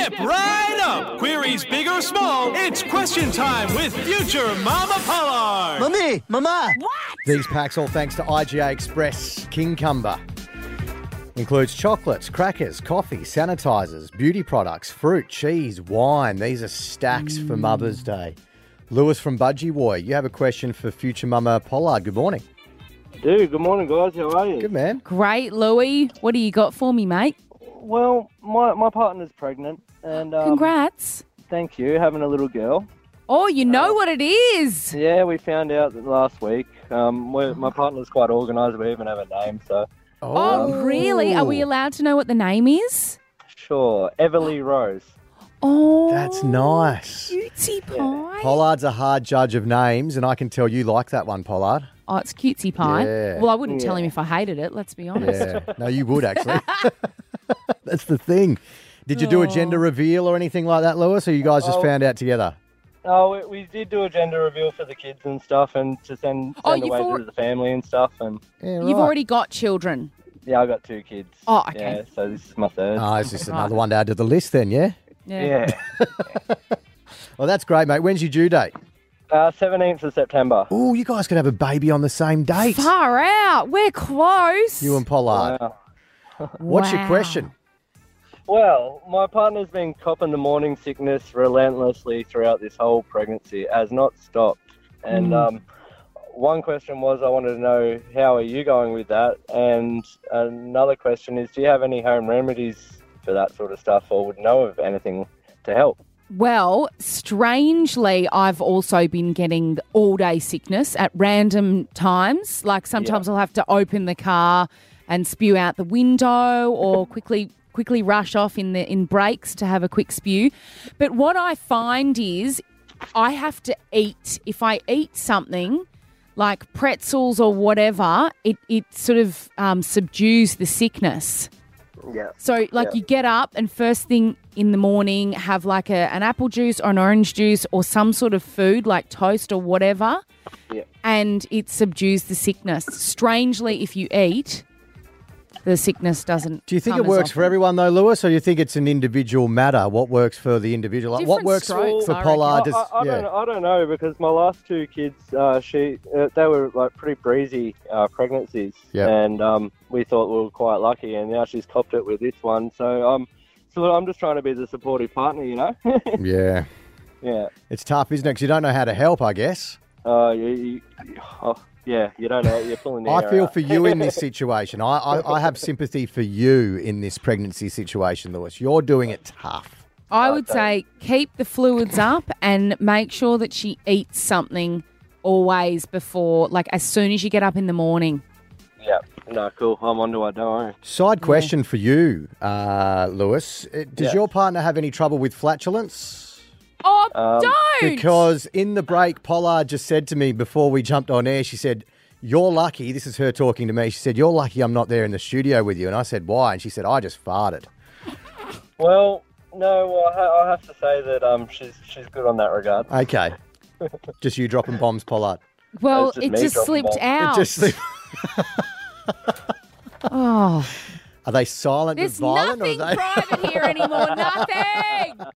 Step right up. Queries big or small, it's question time with future Mama Pollard. Mummy, Mama. What? These packs all thanks to IGA Express Kincumber. Includes chocolates, crackers, coffee, sanitisers, beauty products, fruit, cheese, wine. These are stacks for Mother's Day. Lewis from Budgie, you have a question for future Mama Pollard. Good morning. Dude, good morning, guys. How are you? Good, man. Great, Louie. What do you got for me, mate? Well, my partner's pregnant, and Congrats. thank you, having a little girl. Oh, you know what it is. Yeah, we found out last week. My partner's quite organised. We even have a name, so Oh, really? Are we allowed to know what the name is? sure. Everly Rose. Oh, That's nice. Cutesy pie. Pollard's a hard judge of names, and I can tell you like that one, Pollard. Oh, it's cutesy pie. Yeah. Well, I wouldn't tell him if I hated it, let's be honest. Yeah. No, you would, actually. That's the thing. Did you do a gender reveal or anything like that, Lewis, or you guys just found out together? Oh, we did do a gender reveal for the kids and stuff, and to send you've away to the family and stuff. And Yeah, right. You've already got children. yeah, I got 2 kids. Oh, okay. Yeah, so this is my third. Oh, it's just another one to add to the list then, yeah? yeah. Well, that's great, mate. When's your due date? 17th of September. Oh, you guys could have a baby on the same date. Far out. We're close. You and Pollard. Wow. What's your Wow. question? Well, my partner's been copping the morning sickness relentlessly throughout this whole pregnancy, has not stopped. And one question was, I wanted to know, how are you going with that? And another question is, do you have any home remedies for that sort of stuff, or would know of anything to help? Well, strangely, I've also been getting the all-day sickness at random times. Like sometimes I'll have to open the car and spew out the window, or quickly rush off in breaks to have a quick spew. But what I find is I have to eat. If I eat something like pretzels or whatever, it sort of subdues the sickness. Yeah. So, you get up and first thing in the morning have like an apple juice or an orange juice or some sort of food like toast or whatever, and it subdues the sickness. Strangely, if you eat, the sickness doesn't. Do you think come it as works for often. everyone, though, Lewis, or you think it's an individual matter? What works for the individual? Like, what Different works strokes, for I Pollard? reckon. I don't know, because my last 2 kids, they were like pretty breezy pregnancies, and we thought we were quite lucky, and now she's copped it with this one. So I'm just trying to be the supportive partner, you know. Yeah. Yeah. It's tough, isn't it? Because you don't know how to help, I guess. Yeah, you don't know. You're pulling the I air feel out. for you in this situation. I have sympathy for you in this pregnancy situation, Lewis. You're doing it tough. I would say keep the fluids up and make sure that she eats something always before, like as soon as you get up in the morning. Yeah. No, cool. I'm onto it. Don't worry. Side question for you, Lewis. Does your partner have any trouble with flatulence? Oh, don't! Because in the break, Pollard just said to me before we jumped on air, she said, "You're lucky." This is her talking to me. She said, "You're lucky I'm not there in the studio with you." And I said, "Why?" And she said, "I just farted." Well, no, I have to say that she's good on that regard. Okay. Just you dropping bombs, Pollard. Well, It's just it me just dropping slipped bombs. out. Just Oh, Are they silent there's but violent? nothing or are they... private here anymore. Nothing.